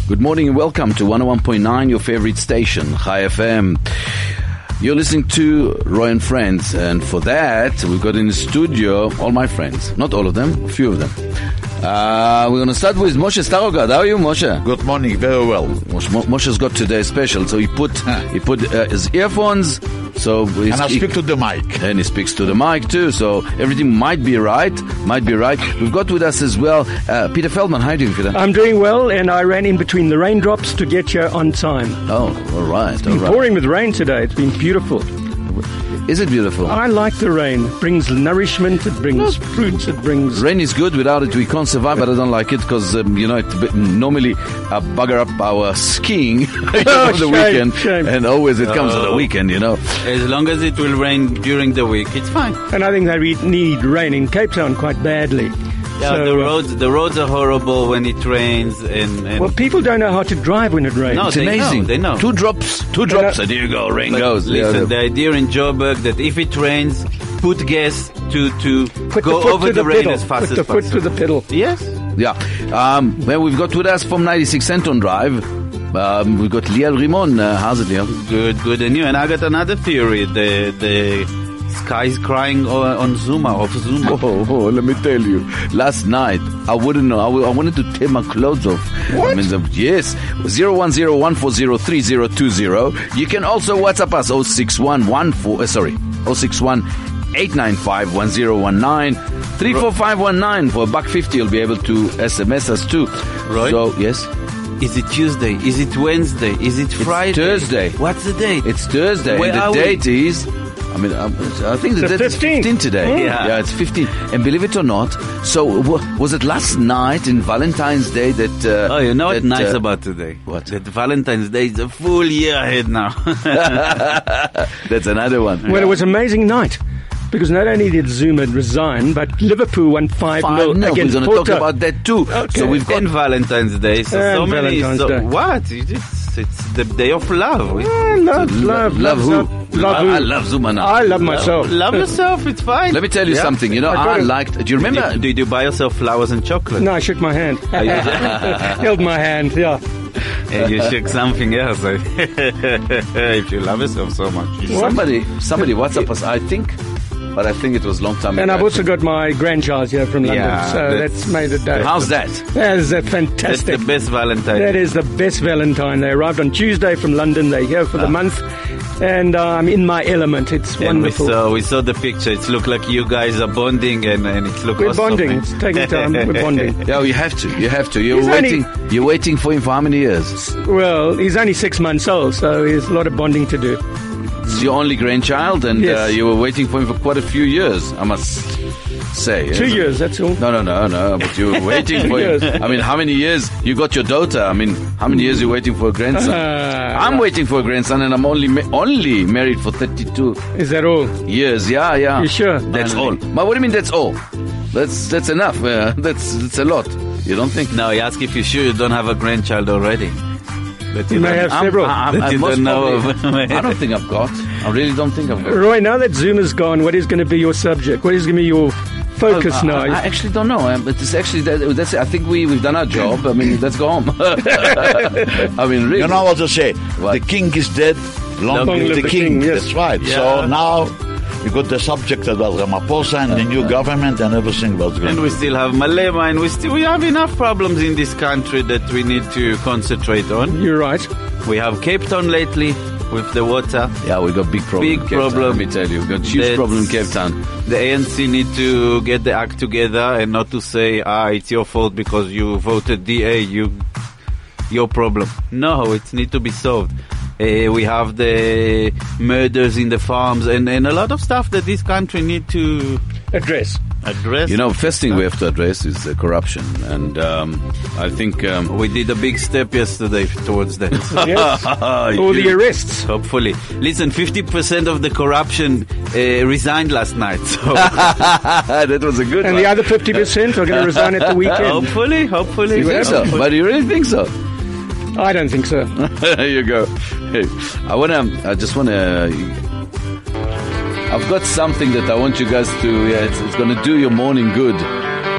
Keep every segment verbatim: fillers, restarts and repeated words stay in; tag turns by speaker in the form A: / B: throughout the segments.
A: Good morning and welcome to one oh one point nine, your favorite station, Chai F M. You're listening to Roy and Friends, and for that, we've got in the studio all my friends. Not all of them, a few of them. Uh, we're going to start with Moshe Starogard. How are you, Moshe?
B: Good morning, very well.
A: Moshe, Moshe's got today special, so he put he put uh, his earphones. So
B: and I speak to the mic.
A: And he speaks to the mic too, so everything might be right, might be right. We've got with us as well uh, Peter Feldman. How are you doing, Peter?
C: I'm doing well, and I ran in between the raindrops to get here on time.
A: Oh, all right.
C: It's been
A: all right.
C: pouring with rain today. It's been beautiful.
A: Is it beautiful?
C: I like the rain. It brings nourishment, it brings fruits, it brings...
A: Rain is good. Without it, we can't survive, but I don't like it because, um, you know, it normally uh, bugger up our skiing
C: oh,
A: on the
C: shame,
A: weekend.
C: Shame.
A: And always it comes
D: oh.
A: on the weekend, you know.
D: As long as it will rain during the week, it's fine.
C: And I think that we need rain in Cape Town quite badly.
D: Yeah,
C: so,
D: the
C: uh,
D: roads the roads are horrible when it rains. And, and
C: well, people don't know how to drive when it rains.
D: No,
A: It's
D: they
A: amazing.
D: Know, they know.
A: Two drops, two drops, and here you go, rain
D: But
A: goes.
D: Listen,
A: Yeah,
D: the idea in Joburg that if it rains, put gas to, to
C: Put
D: go
C: the foot
D: over
C: to
D: the,
C: the
D: rain
C: pedal.
D: as fast
C: Put
D: as
C: the foot
D: possible.
C: to the pedal.
D: Yes.
A: Yeah. Um, well, we've got with us from ninety-six Centon Drive, um, we've got Liel Rimon. Uh, how's it, Liel?
D: Good, good. And you. And I got another theory. The the sky is crying on, on Zuma, off Zuma.
A: Oh, oh, let me tell you. Last night, I wouldn't know. I, w- I wanted to tear my clothes off.
C: What?
A: I mean, the, yes. zero one zero one four zero three zero two zero. You can also WhatsApp us oh six one one four, uh, sorry, oh six one eight nine five one zero one nine. three four five one nine. For a buck fifty, you'll be able to S M S us too.
D: Right.
A: So, yes.
D: Is it Tuesday? Is it Wednesday? Is it Friday?
A: Thursday.
D: What's the date?
A: It's Thursday.
D: Where
A: and the
D: are we?
A: date is... I mean, um, I think the,
C: The
A: date is
C: fifteenth.
A: fifteen today.
D: Yeah.
A: yeah, it's fifteen. And believe it or not, so w- was it last night in Valentine's Day that... Uh,
D: Oh, you know what's
A: that,
D: nice
A: uh,
D: about today?
A: What?
D: That Valentine's Day is a full year ahead now.
A: That's another one.
C: Well, it was an amazing night. Because not only did Zuma resign, but Liverpool won five nil
A: No, we're
C: against
A: going to
C: Porto.
A: talk about that too.
C: Okay.
A: So we've got...
D: And Valentine's Day. So, so
C: And
D: many.
C: Valentine's
D: So,
C: Day.
D: what? It's, it's the day of love. We-
C: Ah, love, love,
A: Love who?
C: Love
A: I,
C: who?
A: I love Zuma now.
C: I love myself.
D: Love yourself. It's fine.
A: Let me tell you
D: Yeah.
A: something. You know,
C: I got
A: I
C: it.
A: liked... Do you remember...
D: Did, did you buy yourself flowers and chocolate?
C: No, I shook my hand. Held my hand, yeah.
D: And you shook something else. If you love yourself so much.
A: Somebody, somebody WhatsApp us, I think... But I think it was a long time
C: And
A: ago.
C: I've also got my grandchild here from London,
D: Yeah,
C: so
D: that's-
C: that's made it day.
A: How's that?
C: That is a
D: That's
C: fantastic.
D: the best Valentine.
C: That is the best Valentine. They arrived on Tuesday from London. They're here for the month, and uh, I'm in my element. It's
D: And we
C: wonderful.
D: saw, we saw the picture. It looked like you guys are bonding, and, and it looked
C: We're
D: awesome.
C: bonding. It's taking time. We're bonding.
A: Yeah, you have to. You have to. You're
C: He's
A: waiting.
C: only-
A: You're waiting for him for how many years?
C: Well, he's only six months old, so there's a lot of bonding to do.
A: It's your only grandchild, and
C: Yes.
A: uh, you were waiting for him for quite a few years, I must say.
C: Two years, that's all.
A: No, no, no, no. But you were waiting
C: Two
A: for him.
C: years.
A: I mean, how many years? You got your daughter. I mean, how many years you waiting for a grandson?
C: Uh,
A: I'm waiting for a grandson, and I'm only ma- only married for thirty-two
C: Is that all?
A: years. Yeah, yeah.
C: You sure?
A: That's all.
D: Finally.
A: But what do you mean? That's all? That's that's enough. Uh, that's that's a lot. You don't think?
D: No, you ask if you're sure you don't have a grandchild already. But
C: You may
D: don't-
C: have
A: I'm-
C: several.
A: I'm-
D: That
A: I
D: you
A: most
D: don't know
A: probably-
D: of.
A: I don't think I've got. I really don't think I've got.
C: Roy, now that Zuma's gone, what is going to be your subject? What is going to be your focus
A: I,
C: now?
A: I, I actually don't know. Um, but it's actually that, that's. I think we we've done our job. I mean, let's go home. I mean, really.
B: You know what to say?
A: What?
B: The king is dead. Long,
C: Long
B: live
C: live
B: the
C: the
B: king.
C: king, yes.
B: That's right.
D: Yeah.
B: So now we got the subject about Ramaphosa and the new government and everything was going.
D: And we still have Malema, and we still we have enough problems in this country that we need to concentrate on.
C: You're right.
D: We have Cape Town lately with the water.
A: Yeah, we got big problem.
D: Big
A: in Cape Town,
D: problem.
A: let me tell you, we got huge
D: That's-
A: problem in Cape Town.
D: The A N C need to get the act together and not to say, ah, it's your fault because you voted D A, you, your problem. No, it need to be solved. Uh, we have the murders in the farms and, and a lot of stuff that this country need to
C: Address.
D: address.
A: You know, first thing we have to address is uh, corruption, and um, I think um,
D: we did a big step yesterday towards that.
C: Yes. All the arrests.
D: Hopefully. Listen, fifty percent of the corruption uh, resigned last night. So
A: that was a good
C: And
A: one.
C: the other fifty percent are going to resign at the weekend.
D: hopefully, hopefully.
A: You think so? But you really think so?
C: I don't think so.
A: There you go. Hey, I wanna. I just wanna. I've got something that I want you guys to. Yeah, it's, it's gonna do your morning good.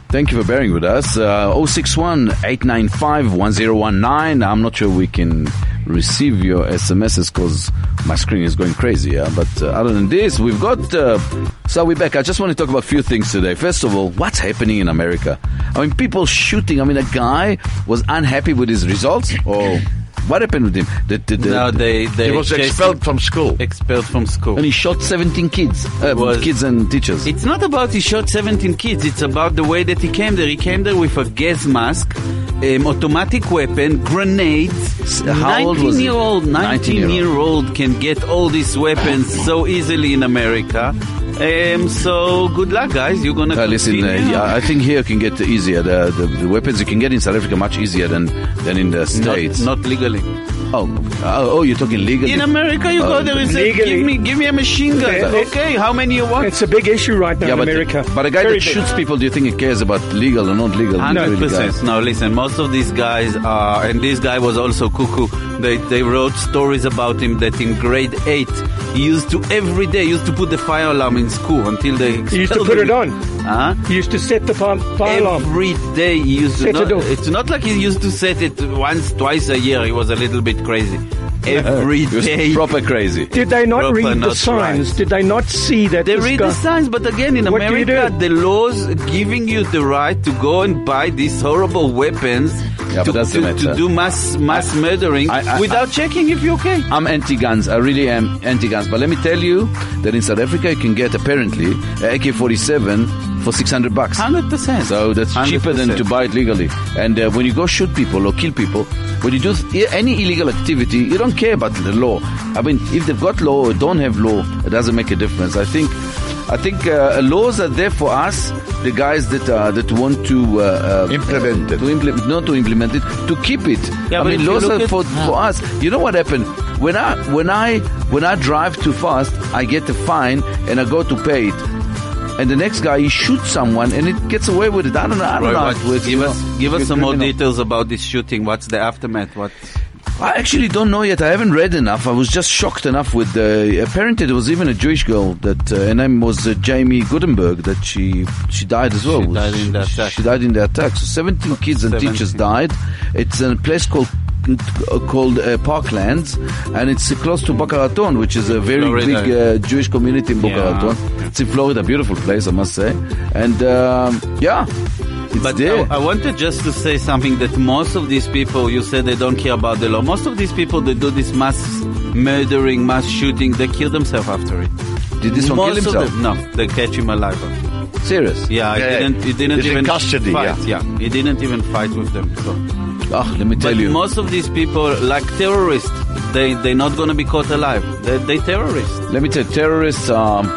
A: Thank you for bearing with us. Uh, oh six one, eight nine five, one oh one nine. I'm not sure we can receive your S M Ses because my screen is going crazy. Yeah? But uh, other than this, we've got... Uh, so we're back. I just want to talk about a few things today. First of all, what's happening in America? I mean, people shooting. I mean, a guy was unhappy with his results or... What happened with him? The, the, the,
D: no, they, they
B: He was expelled from school.
D: Expelled from school.
A: And he shot seventeen kids. Uh,
D: was,
A: kids and teachers.
D: It's not about he shot seventeen kids. It's about the way that he came there. He came there with a gas mask, um, automatic weapon, grenades.
A: How old was he?
D: nineteen year old, nineteen year old can get all these weapons so easily in America. Um, so good luck, guys. You're gonna
A: uh, listen. Uh, yeah, I think here you can get easier. The, the the weapons you can get in South Africa much easier than than in the States.
D: Not, not legally.
A: Oh, uh, oh, you're talking legally.
D: In America, you
A: uh,
D: go there and say, "Give me, give me a machine gun."
C: Yeah,
D: okay, how many you want?
C: It's a big issue right now
A: yeah,
C: in
A: but,
C: America.
A: But a guy
C: Very
A: that
C: big.
A: shoots people, do you think he cares about legal or not legal?
D: Hundred percent. No, listen. Most of these guys are, and this guy was also cuckoo. They they wrote stories about him that in grade eight he used to every day used to put the fire alarm in school until they
C: He used to put it on.
D: Huh?
C: He used to set the fire, fire alarm.
D: Every day he used to.
C: Set
D: Not,
C: it off.
D: it's not like he used to set it once, twice a year. He was a little bit crazy. Every
A: He was
D: day.
A: proper crazy.
C: Did they not
D: Proper,
C: read the
D: not
C: signs?
D: right.
C: Did they not see that
D: They
C: this
D: read
C: guy...
D: the signs, but again, in
C: What do you
D: America,
C: do?
D: the laws giving you the right to go and buy these horrible weapons
A: Yeah,
D: to,
A: but that's the
D: to,
A: matter.
D: to do mass mass murdering
A: I- I-
D: without checking if you're okay.
A: I'm anti-guns. I really am anti-guns. But let me tell you that in South Africa you can get apparently a A K forty-seven for six hundred bucks.
D: Hundred percent.
A: So that's cheaper than to buy it legally. And uh, when you go shoot people or kill people, when you do th- any illegal activity, you don't care about the law. I mean, if they've got law or don't have law, it doesn't make a difference. I think, I think uh, laws are there for us, the guys that uh, that want to uh, uh,
B: Implement it.
A: to implement, not to implement it, to keep it.
D: Yeah,
A: I
D: but
A: mean,
D: if you
A: laws
D: look
A: are
D: at-
A: for for us. You know what happened when I when I when I drive too fast, I get a fine and I go to pay it. And the next guy, he shoots someone and it gets away with it. I don't know. I don't
D: Roy,
A: know.
D: what-
A: how it works,
D: give
A: you
D: us
A: know.
D: give us
A: You're
D: some more
A: criminal.
D: details about this shooting. What's the aftermath? What?
A: I actually don't know yet. I haven't read enough. I was just shocked enough with the. Apparently, there was even a Jewish girl that uh, her name was uh, Jamie Gutenberg that she she died as well.
D: She died in the attack.
A: She died in the attack. So seventeen kids and
D: seventeen.
A: teachers died. It's a place called called uh, Parklands, and it's close to Boca Raton, which is a very
D: Florida.
A: big uh, Jewish community in Boca
D: Yeah.
A: Raton. It's in Florida, beautiful place, I must say. And um, yeah, it's
D: But
A: there.
D: I, I wanted just to say something that most of these people, you said they don't care about the law. Most of these people that do this mass murdering, mass shooting, they kill themselves after it.
A: Did this one kill
D: Most of
A: himself?
D: them- no, they catch him alive.
A: Serious?
D: Yeah, he
B: Yeah,
D: didn't. He didn't
B: he's in
D: even
B: custody,
D: fight.
B: yeah.
D: he didn't even fight with them. So.
A: Oh, let me tell
D: But
A: you.
D: most of these people, like terrorists, they they're not gonna be caught alive. They they terrorists.
A: Let me tell you, terrorists, um,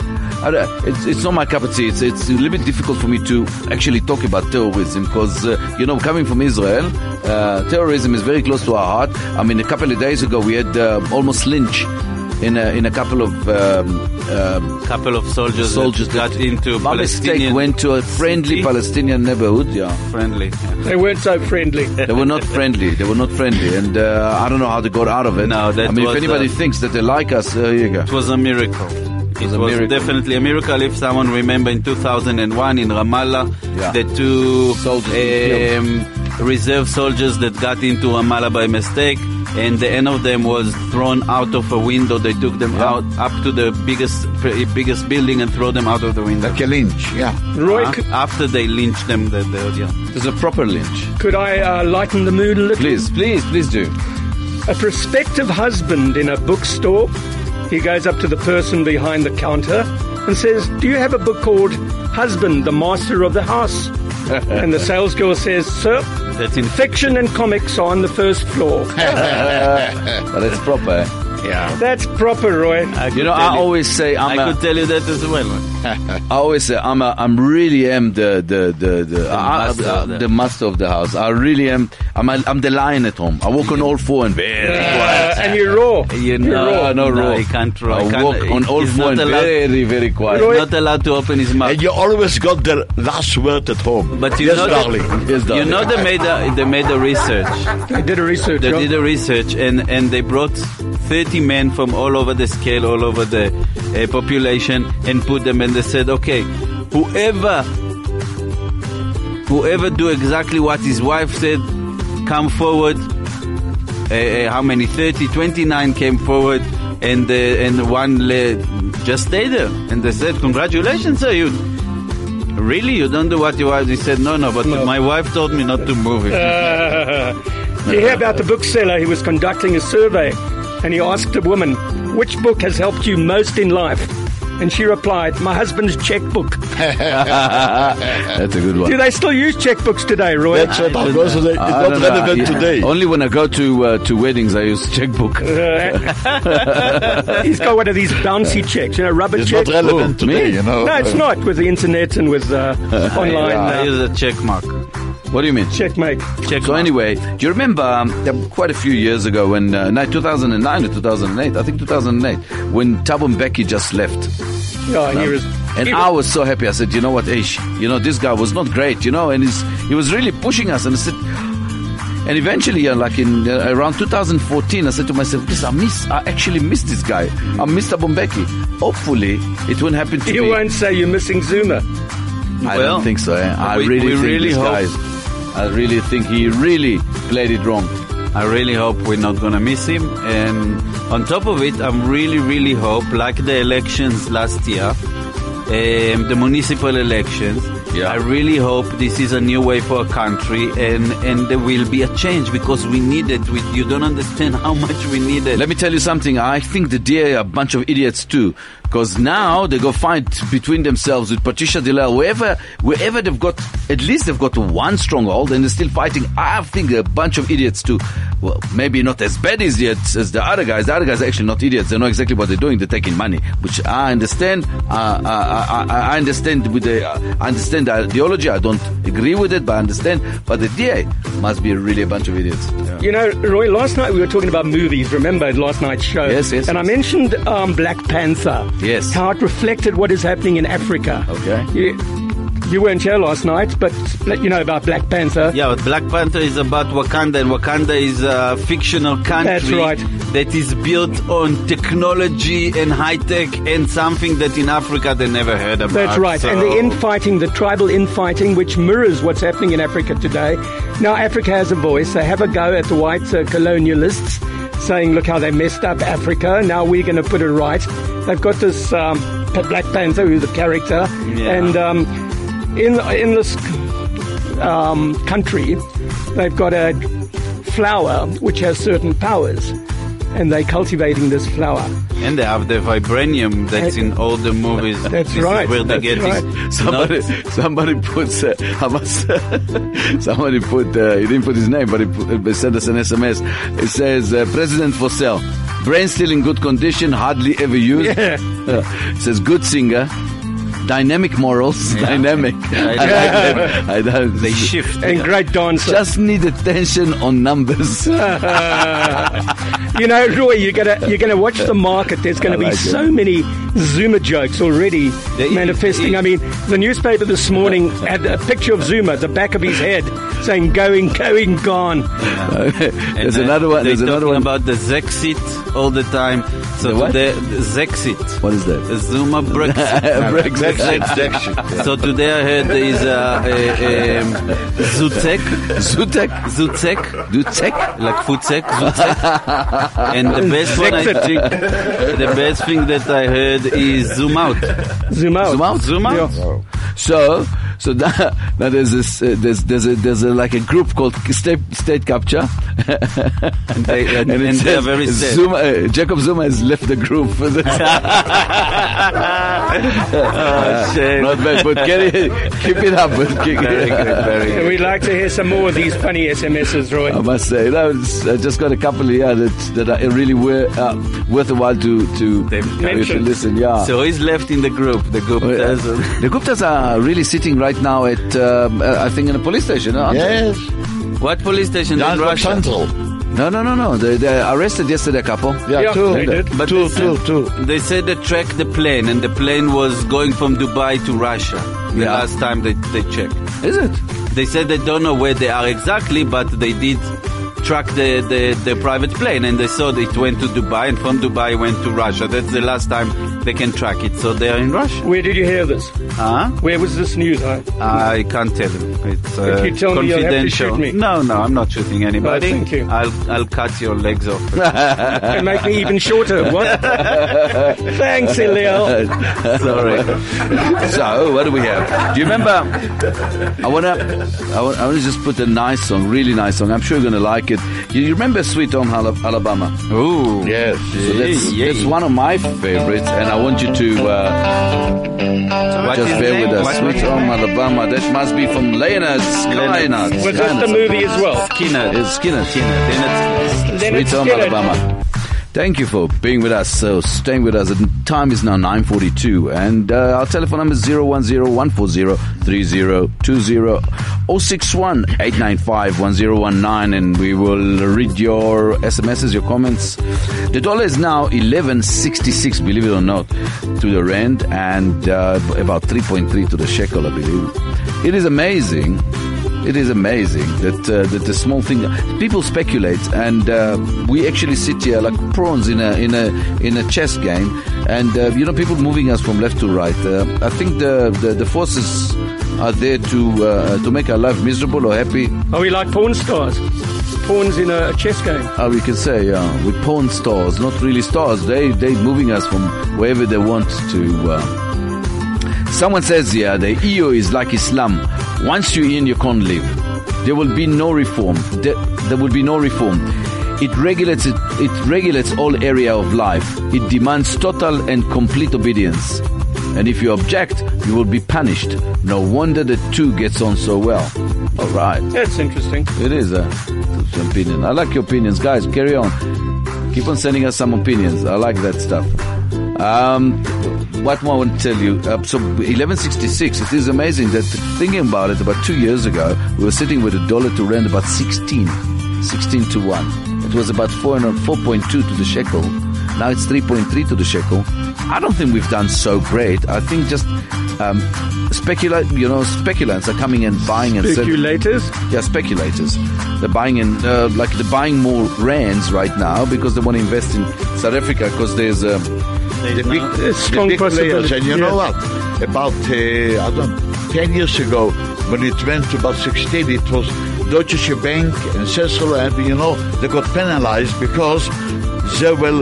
A: I don't- it's, it's not my cup of tea. It's, it's a little bit difficult for me to actually talk about terrorism because, uh, you know, coming from Israel, uh, terrorism is very close to our heart. I mean, a couple of days ago, we had uh, almost lynch in a, in a couple of um, um,
D: Couple of soldiers,
A: soldiers
D: that got into
A: by mistake
D: Palestinian
A: went to a friendly
D: city.
A: Palestinian neighborhood. Yeah,
D: friendly. Yeah.
C: They weren't so friendly.
A: they were not friendly. They were not friendly, and uh, I don't know how they got out of it.
D: No, that
A: I mean, if
D: was,
A: anybody
D: uh,
A: thinks that they like us, uh, here you go.
D: It was a miracle. It
A: was
D: was,
A: a miracle.
D: definitely a miracle. If someone remember in two thousand one in Ramallah,
A: Yeah.
D: the two
A: Soldiers were
D: um, reserve soldiers that got into Ramallah by mistake, and the end of them was thrown out of a window. They took them
A: Yeah.
D: out up to the biggest biggest building and throw them out of the window.
B: Like a lynch, yeah.
C: Roy,
D: Uh,
C: c-
D: after they lynched them, the, the, yeah.
A: There's a proper lynch.
C: could I uh, lighten the mood a little?
A: Please, please, please do.
C: A prospective husband in a bookstore, he goes up to the person behind the counter and says, "Do you have a book called Husband, the Master of the House?" And the sales girl says, "Sir,
D: That's in
C: fiction and comics are on the first floor."
A: But it's proper. eh?
B: Yeah.
C: That's proper, Roy.
D: I could
A: You know,
D: tell
A: I always say I'm
D: I
A: a,
D: could tell you that as well.
A: I always say I'm a, I'm really am the the the the, I-
D: master
A: uh,
D: of the-
A: the master of the house. I really am. I'm a, I'm the lion at home. I walk on all four and very quiet.
C: Uh, and you're raw.
D: You
C: You're
D: know,
C: raw.
A: No, no,
D: no,
A: raw.
D: he can't raw.
A: I
D: He can't-
A: walk on all
D: he's
A: four
D: not
A: and
D: allowed-
A: very very quiet.
C: Roy-
D: Not allowed to open his mouth.
B: And you always got the last word at home.
D: But you
B: yes,
D: know,
B: darling.
D: that,
A: Yes,
D: you
A: darling.
D: know they made a, they made a research.
C: They did a research.
D: They
C: job.
D: did a research and, and they brought thirty men from all over the scale, all over the uh, population, and put them. And they said, okay, whoever whoever do exactly what his wife said, come forward. Uh, uh, how many? thirty, twenty-nine came forward, and uh, and one le- just stayed there. And they said, "Congratulations, sir! You really you don't do what your wife." He said, "No, no, but
C: No.
D: my wife told me not to move it."
C: Uh, you hear about the bookseller? He was conducting a survey, and he asked a woman, "Which book has helped you most in life?" And she replied, "My husband's checkbook."
A: That's a good one.
C: Do they still use checkbooks today, Roy?
B: That's what I'm going to say. It's
A: I
B: not
A: don't know.
B: relevant
A: Yeah.
B: today.
A: Only when I go to uh, to weddings, I use checkbook.
C: Uh, he's got one of these bouncy checks, you know, rubber
B: It's
C: checks.
B: not relevant
A: Oh,
B: today,
A: me?
B: you know.
C: No, it's not, with the internet and with uh, online
D: I
C: uh,
D: use a check mark.
A: What do you mean?
C: checkmate.
D: Check
A: So
D: mark.
A: anyway, do you remember um, there- quite a few years ago when, uh, no, two thousand nine or two thousand eight, I think two thousand eight, when Thabo Mbeki just left.
C: Yeah, he was,
A: And
C: he
A: I
C: was,
A: was so happy. I said, you know what, Ish, you know, this guy was not great, you know, and he's, he was really pushing us. And I said, and eventually, uh, like in uh, around two thousand fourteen, I said to myself, this, I miss, I actually miss this guy. I miss Thabo Mbeki. Hopefully, it won't happen to
C: you
A: me.
C: won't say you're missing Zuma.
A: I
D: Well,
A: don't think so. Eh? I
D: we-
A: really
D: we
A: think
D: really
A: this
D: hope-
A: guy. I really think he really played it wrong.
D: I really hope we're not gonna miss him. And on top of it, I'm really, really hope, like the elections last year, um, the municipal elections,
A: Yeah.
D: I really hope this is a new way for our country, and, and there will be a change, because we need it. We, you don't understand how much we need it.
A: Let me tell you something. I think the D A are a bunch of idiots too, because now they go fight between themselves with Patricia De Lille. Wherever, wherever they've got, at least they've got one stronghold, and they're still fighting. I think they're a bunch of idiots too. Well, maybe not as bad as idiots as the other guys. The other guys are actually not idiots. They know exactly what they're doing. They're taking money, which I understand. Uh, I, I, I understand with the, I understand the ideology. I don't agree with it, but I understand. But the D A must be really a bunch of idiots. Yeah.
C: You know, Roy, last night we were talking about movies, remember, last night's show?
A: Yes, yes,
C: And I
A: yes.
C: mentioned um, Black Panther.
A: Yes.
C: How it reflected what is happening in Africa.
A: Okay.
C: You, you weren't here last night, but let you know about Black Panther.
D: Yeah, but Black Panther is about Wakanda, and Wakanda is a fictional country
C: That's right.
D: that is built on technology and high tech, and something that in Africa they never heard about.
C: That's right.
D: So-
C: And the infighting, the tribal infighting, which mirrors what's happening in Africa today. Now Africa has a voice. They have a go at the white uh, colonialists, saying, look how they messed up Africa. Now we're going to put it right. They've got this um, Black Panther, who's a character.
D: Yeah.
C: And um, in, in this um, country, they've got a flower which has certain powers. And they're cultivating this flower.
D: And they have the vibranium that's in all the movies.
C: That's
D: This
C: right,
D: Is where they
C: that's
D: get
C: right.
D: this.
A: Somebody, somebody puts. Uh, I must. somebody put. Uh, he didn't put his name, but he, put, he sent us an S M S. It says, uh, "President for sale. Brain still in good condition, hardly ever used."
C: Yeah.
A: Uh, it says, "Good singer, dynamic morals,
D: Yeah.
A: dynamic."
D: Yeah,
A: I, like that. I don't.
D: They shift.
C: And great dancer.
A: Just need attention on numbers.
C: You know, Roy, you're gonna you're gonna watch the market. There's gonna
A: I
C: be
A: like it.
C: so many Zuma jokes already
D: There is-
C: manifesting.
D: is-
C: I mean, the newspaper this morning had a picture of Zuma at the back of his head, saying "going, going, gone."
A: There's
D: And, uh,
A: another one.
D: They're
A: There's another
D: talking
A: one.
D: about the Zexit all the time. So
A: The what?
D: today, the Zexit.
A: What is that?
D: The Zuma Brexit.
A: Brexit.
B: That's it.
D: So today I heard there is a, a, um Zutek,
A: Zutek.
D: Zutek,
A: Zutek.
D: like Futsek, Zutek. And the best one I think, the best thing that I heard is Zoom Out.
C: Zoom out.
A: Zoom out?
D: Zoom Out.
C: Yeah.
A: So, so now, now there's this, uh, there's, there's a, there's a, like a group called State, State Capture.
D: And they, and,
A: it
D: and they are
A: says
D: very sad.
A: Zuma, uh, Jacob Zuma has left the group.
D: Oh, shame.
A: Not bad, but get it, keep it up. But keep
D: Very good, very
C: And
D: good.
C: we'd like to hear some more of these funny S M Ses, Roy.
A: I must say, no, it's, I just got a couple here that that are really wor- uh, worth a while to to,
D: They
A: to
C: mentioned.
A: listen. Yeah.
D: So he's left in the group, the group.
A: Uh,
D: doesn't-
A: the Guptas are really sitting right now at, um, uh, I think, in a police station. Aren't they?
B: Yes.
D: What police station in
B: Jan
D: Russia?
B: Central.
A: No, no, no, no. They, they arrested yesterday a couple.
B: Yeah,
C: Yeah,
B: two.
C: they did.
D: But
B: Two,
D: they
B: two,
D: said-
B: two.
D: They said they tracked the plane, and the plane was going from Dubai to Russia. The
A: Yeah.
D: last time they, they checked.
A: Is it?
D: They said they don't know where they are exactly, but they did track the, the, the private plane, and they saw that it went to Dubai, and from Dubai went to Russia. That's the last time they can track it. So they are in Russia.
C: Where did you hear this?
D: Huh?
C: Where was this news? I,
D: I can't tell you. It's uh,
C: If you tell me, you'll have to
D: confidential.
C: shoot me.
D: No, no, I'm not shooting anybody.
C: Oh, thank you.
D: I'll I'll cut your legs off.
C: and make me even shorter. What? Thanks, Eliel.
D: Sorry.
A: So, what do we have? Do you remember? I wanna, I wanna, I wanna just put a nice song, really nice song. I'm sure you're gonna like it. You, you remember Sweet Home Ala- Alabama?
D: Ooh.
B: Yes.
A: So that's,
D: Yeah, yeah.
A: that's one of my favorites, and I want you to uh,
D: What
A: just
D: is
A: bear
D: the
A: with
D: name?
A: us.
D: What-
A: Sweet Home Alabama. That must be from Leonard Skynuts.
C: Was this the movie as well?
D: Skinner.
A: It's Skinner.
D: Skinner. Then it's
C: Leonard
A: Sweet Home
C: Skinner.
A: Alabama. Thank you for being with us, so staying with us. The time is now nine forty-two, and uh, our telephone number is zero one zero one four zero three zero two zero zero six one eight nine five one zero one nine, and we will read your S M Ses, your comments. The dollar is now eleven sixty-six, believe it or not, to the rand, and uh, about three point three to the shekel, I believe. It is amazing. It is amazing that uh, that the small thing people speculate, and uh, we actually sit here like prawns in a in a in a chess game, and uh, you know, people moving us from left to right. Uh, I think the, the the forces are there to uh, to make our life miserable or happy.
C: Are we like porn stars? Pawns in a chess game.
A: Uh, we can say, yeah, we pawn stars, not really stars. They they moving us from wherever they want to. Uh, Someone says here, the E U is like Islam. Once you're in, you can't leave. There will be no reform. There, there will be no reform. It regulates it, it regulates all area of life. It demands total and complete obedience. And if you object, you will be punished. No wonder the two gets on so well. All right.
C: That's interesting.
A: It is a an opinion. I like your opinions, guys. Carry on. Keep on sending us some opinions. I like that stuff. Um, what more I want to tell you? Uh, so eleven sixty-six. It is amazing that, thinking about it, about two years ago, we were sitting with a dollar to rand about sixteen, sixteen to one. It was about four point two to the shekel. Now it's three point three to the shekel. I don't think we've done so great. I think just um, speculate, you know, speculants are coming and buying and selling.
C: Speculators?
A: Yeah, speculators. They're buying in, uh, like they're buying more rands right now because they want to invest in South Africa because there's um,
B: The big,
C: A strong
B: the big players,
C: possibility.
B: and you
C: Yeah.
B: know what? About uh, I don't know, ten years ago, when it went to about sixteen, it was Deutsche Bank and Cecil, and you know they got penalized because they were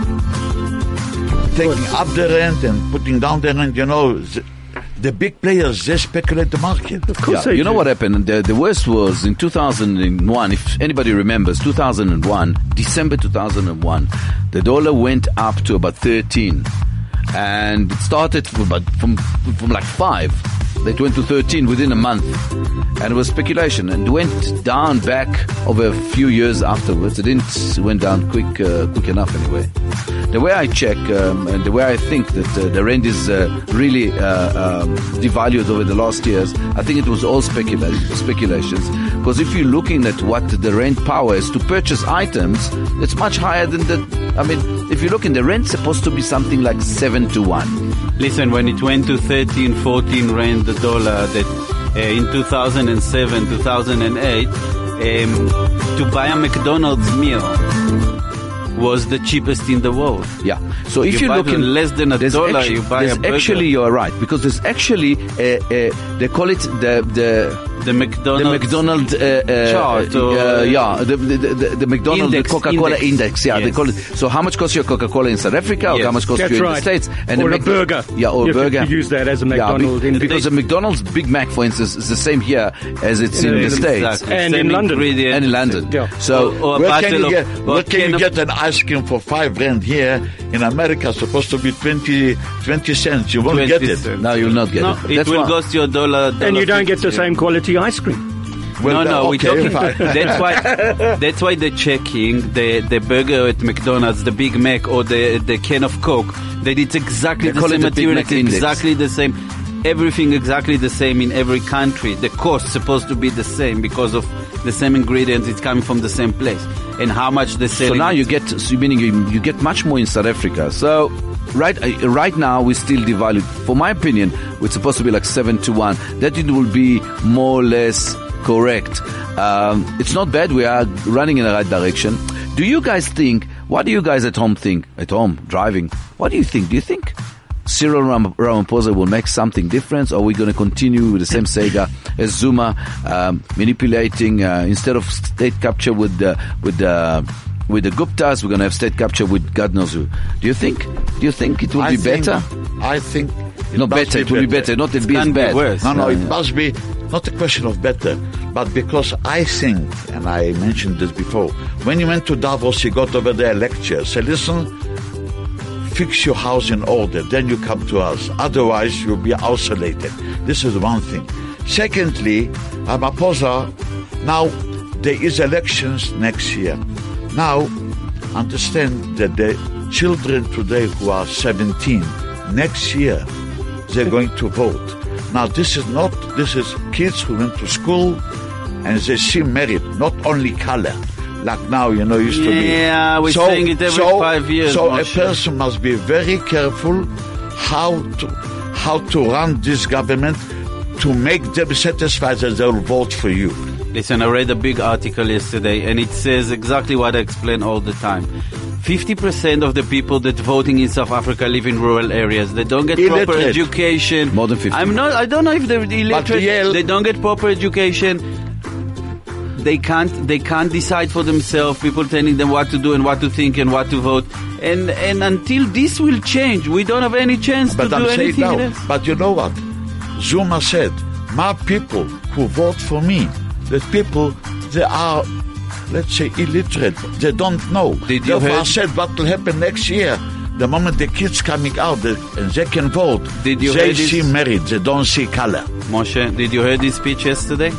B: taking up the rent and putting down the rent. You know, the, the big players they speculate the market.
C: Of course
A: yeah,
C: they
A: you know
C: do.
A: what happened? The, the worst was in two thousand one. If anybody remembers, two thousand one, December two thousand one, the dollar went up to about thirteen, and it started from about from from like five. It went to thirteen within a month, and it was speculation, and went down back over a few years afterwards. It didn't it went down quick, uh, quick enough anyway. The way I check um, and the way I think that uh, the rand is uh, really uh, um, devalued over the last years, I think it was all specula- speculations. Because if you're looking at what the rand power is to purchase items, it's much higher than the. I mean, if you look in the rent's supposed to be something like seven to one.
D: Listen, when it went to thirteen, fourteen rand the dollar, that uh, in two thousand seven, two thousand eight, um, to buy a McDonald's meal was the cheapest in the world.
A: Yeah. So if
D: You
A: you
D: buy
A: look
D: for
A: in
D: less than a
A: there's
D: dollar,
A: actu-
D: you buy a
A: there's
D: burger.
A: actually, you're right, because there's actually uh, uh, they call it the the.
D: The McDonald's,
A: The McDonald's uh, uh,
D: chart or
A: uh, yeah, the the, the, the McDonald's
D: Index,
A: the Coca-Cola index.
D: index.
A: Yeah, they
D: Yes.
A: call it. So how much costs your Coca-Cola in South Africa, or
D: Yes.
A: how much costs
C: That's
A: you in
C: right.
A: the States?
C: Or
A: the
C: a
A: Mc-
C: burger.
A: Yeah, or
C: You
A: a
C: have to
A: burger.
C: use that as a
A: Yeah,
C: McDonald's
A: be-
C: in the
A: because the
C: States.
A: McDonald's Big Mac, for instance, is the same here as it's in,
C: In
A: the
C: the-
A: States
D: Exactly.
C: And
D: Same
C: in London.
D: ingredient.
A: and in London.
C: Yeah.
A: So
D: Or a
B: Where
D: bottle
B: can you
D: of-
B: get,
D: or
B: where
D: a
B: can
D: can
B: you
D: of-
B: get an ice cream for five rand here? In America, it's supposed to be twenty, twenty cents. You won't
D: twenty
B: get it.
D: cents.
A: now you'll not get
D: No,
A: it.
D: it
A: That's
D: will
A: why-
D: cost you a dollar.
C: And you don't get the
D: fifty.
C: same quality ice cream.
B: Well,
D: no, no, we're
B: okay,
D: talking.
B: fine.
D: That's why. That's why they're checking the the burger at McDonald's, the Big Mac, or the the can of Coke. That it's exactly
A: They
D: the
A: call
D: same
A: it the Big
D: material.
A: Mac
D: It's
A: index.
D: exactly the same. Everything exactly the same in every country. The cost supposed to be the same because of the same ingredients. It's coming from the same place. And how much they sell.
A: So now you get, so meaning you, you get much more in South Africa. So right uh, right now we still devalued. For my opinion, it's supposed to be like seven to one. That it will be more or less Correct. Um, it's not bad. We are running in the right direction. Do you guys think, what do you guys at home think? At home, driving. What do you think? Do you think Cyril Ram- Ramaphosa will make something different, or are we going to continue with the same saga as Zuma, um, manipulating, uh, instead of state capture with the, with the, with the Guptas, we're going to have state capture with God knows who. Do you think, do you think it will
B: I
A: be
B: think,
A: better?
B: I think... It
A: Not
B: must
A: better,
B: be
A: it will be better, not it be as
D: can be
A: bad.
D: worse.
B: No, no,
A: Yeah,
B: it
A: yeah.
B: must be not a question of better, but because I think, and I mentioned this before, when you went to Davos, you got over there a lecture. Say, listen, fix your house in order, then you come to us. Otherwise, you'll be isolated. This is one thing. Secondly, Ramaphosa, now there is elections next year. Now, understand that the children today who are seventeen, next year, they're going to vote. Now, this is not, this is kids who went to school and they see merit, not only color. Like now, you know, used to be.
D: Yeah, we're saying it every
B: so,
D: five years,
B: So
D: Moshe.
B: a person must be very careful how to, how to run this government to make them satisfied that they'll vote for you.
D: Listen, I read a big article yesterday, and it says exactly what I explain all the time. fifty percent of the people that voting in South Africa live in rural areas. They don't get proper
B: Illiterate.
D: education.
A: More than fifty.
D: I'm not, I don't know if they're illiterate.
B: Yale-
D: They don't get proper education. They can't, they can't decide for themselves. People telling them what to do and what to think and what to vote. And, and until this will change, we don't have any chance
B: But
D: to
B: I'm
D: do
B: saying
D: anything
B: now,
D: else.
B: but you know what? Zuma said, my people who vote for me, the people, they are, let's say, illiterate. They don't know.
D: Did you
B: Therefore, I
D: heard-
B: said what will happen next year. The moment the kids coming out they, and they can vote,
D: Did you
B: they
D: hear this-
B: see merit, they don't see color.
D: Moshe, did you hear this speech yesterday?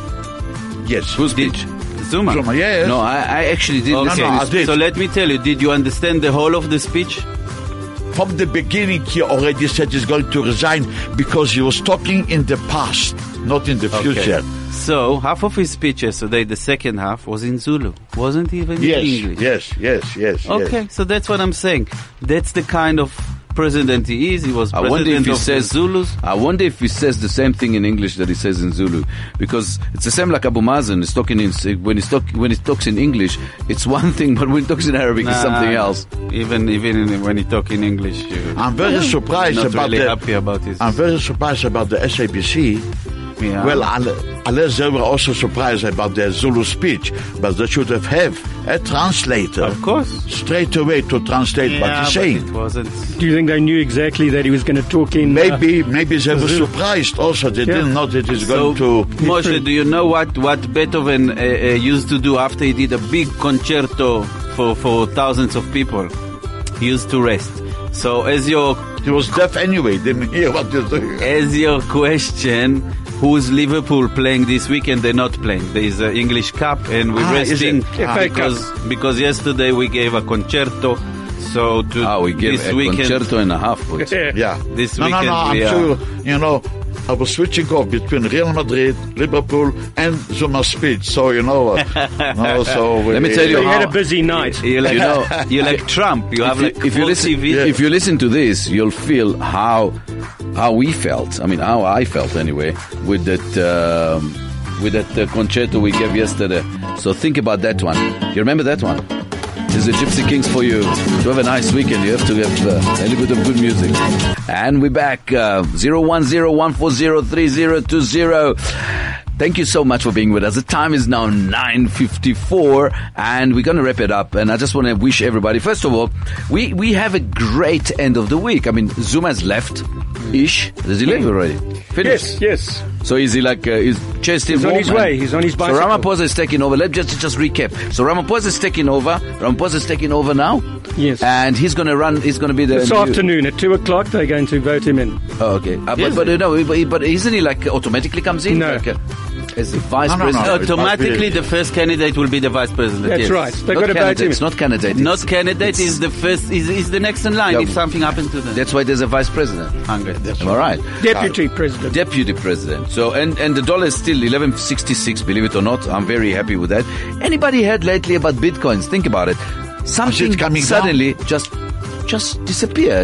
B: Yes.
A: Whose
D: Did,
A: speech?
D: Zuma.
B: Zuma, yes.
A: No, I, I actually did
D: Okay,
A: listen
B: no,
A: to
B: I
A: this.
B: did.
D: so let me tell you, did you understand the whole of the speech?
B: From the beginning, he already said he's going to resign because he was talking in the past, not in the future.
D: So, half of his speech yesterday, the second half, was in Zulu. Wasn't even
B: Yes,
D: in English.
B: yes, yes, yes.
D: Okay,
B: yes.
D: so that's what I'm saying. That's the kind of president he is. He was
A: I
D: president
A: wonder if he
D: of
A: says
D: the Zulus.
A: I wonder if he says the same thing in English that he says in Zulu, because it's the same like Abu Mazen is talking in when he's talk when he talks in English, it's one thing, but when he talks in Arabic, it's something
D: Nah,
A: else.
D: Even even in, when he talk in English, you,
B: I'm very surprised
D: not
B: about
D: really
B: the.
D: happy about his.
B: I'm very surprised about the S A B C.
D: yeah.
B: Well, unle- unless they were also surprised about their Zulu speech, but they should have have a translator
D: of course.
B: straight away to translate what
D: Yeah,
B: he's
D: but
B: saying.
D: it wasn't.
C: Do you think they knew exactly that he was going to talk in? uh,
B: Maybe, maybe they were
C: Zulu.
B: surprised also. They
C: Yeah.
B: didn't know that he's
D: So,
B: going to.
D: Moshe, do you know what, what Beethoven uh, uh, used to do after he did a big concerto for, for thousands of people? He used to rest. So as your
B: He was deaf anyway. Didn't hear what he's doing.
D: as your question, who's Liverpool playing this weekend? They're not playing. There is an English Cup, and we're
B: Ah, is
D: resting
B: it?
C: Ah.
D: because because yesterday we gave a concerto. So to
A: Ah, we gave
D: this
A: a
D: weekend,
A: concerto and a half. Which,
C: Yeah.
B: Yeah.
D: This
B: no, no,
D: weekend
B: no. I'm
D: we are-
B: sure. You know, I was switching off between Real Madrid, Liverpool, and Zuma's speech. So you know, uh, no, so
A: Let me tell you
C: He
A: how-
C: had a busy night.
D: you like,
A: You know,
D: you like Trump. You have
A: if,
D: like
A: you, if you
D: full
A: listen,
D: T V.
A: if you listen to this, you'll feel how how we felt. I mean, how I felt anyway with that um, with that uh, concerto we gave yesterday. So think about that one. You remember that one? This is the Gypsy Kings for you. To have a nice weekend, you have to have uh, a little bit of good music. And we're back. Uh, zero one zero one four zero three zero two zero. Thank you so much for being with us. The time is now nine fifty-four, and we're going to wrap it up. And I just want to wish everybody, first of all, we, we have a great end of the week. I mean, Zuma's left. Ish. Does he leave already? Finished.
C: Yes, yes.
A: So is he like, uh, is chased him
C: He's on
A: home
C: his
A: and-
C: way. He's on his
A: So
C: bicycle.
A: Ramaphosa is taking over. Let's just, just recap. So Ramaphosa is taking over. Ramaphosa is taking over now.
C: Yes.
A: And he's going to run, he's going to be the...
C: This
A: new-
C: afternoon at two o'clock, they're going to vote him in.
A: Oh, okay. Uh, but,
D: Is
A: but,
D: he?
A: uh, no, but, but isn't he like automatically comes in?
C: No.
A: Like, uh, as the vice
B: No, no, no.
A: president?
B: It
D: Automatically,
B: must be-
D: the first candidate will be the vice president.
C: That's
D: yes.
C: right. They've
A: Not
C: got to vote him
A: candidate.
C: in.
A: It's not candidate.
D: Not
A: It's-
D: candidate
A: it's-
D: is the first is, is the next in line
A: Yeah.
D: if something happens to them.
A: That's why there's a vice president.
D: Hungry.
A: Am I right?
C: Deputy president.
A: Deputy president. So, and, and the dollar is still eleven sixty-six, believe it or not. I'm very happy with that. Anybody heard lately about bitcoins? Think about it. Something
B: coming
A: suddenly just, just disappeared.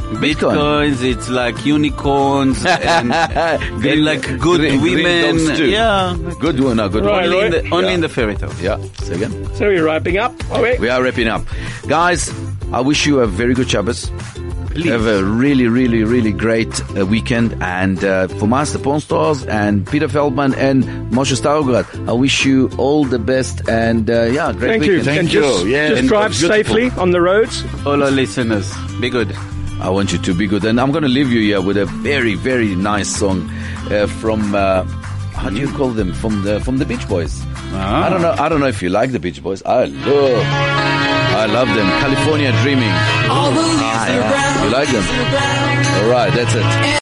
D: Bitcoins, it's like unicorns and, and like good
A: green,
D: women.
A: Green dogs too.
D: Yeah,
A: Good one, no, good
C: Right,
A: one.
D: only, in
C: right.
D: the, only
A: Yeah.
D: in the fairy tale.
A: Yeah, say again.
C: So we're wrapping up. Are we?
A: We are wrapping up. Guys, I wish you a very good Shabbos.
D: Please.
A: Have a really, really, really great uh, weekend. And uh, from us, the Porn Stars, and Peter Feldman and Moshe Starograd, I wish you all the best. And uh, yeah, great
C: Thank you.
A: weekend.
B: Thank
C: and
B: you.
C: just,
B: Yeah,
C: just
B: and
C: drive
B: beautiful.
C: safely on the roads.
D: All our listeners, be good.
A: I want you to be good. And I'm going to leave you here with a very, very nice song uh, from, uh, how do you call them? From the from the Beach Boys.
D: Ah.
A: I don't know. I don't know if you like the Beach Boys. I love, I love them. California Dreaming.
E: All the leaves are brown.
A: You like them? All right, that's it.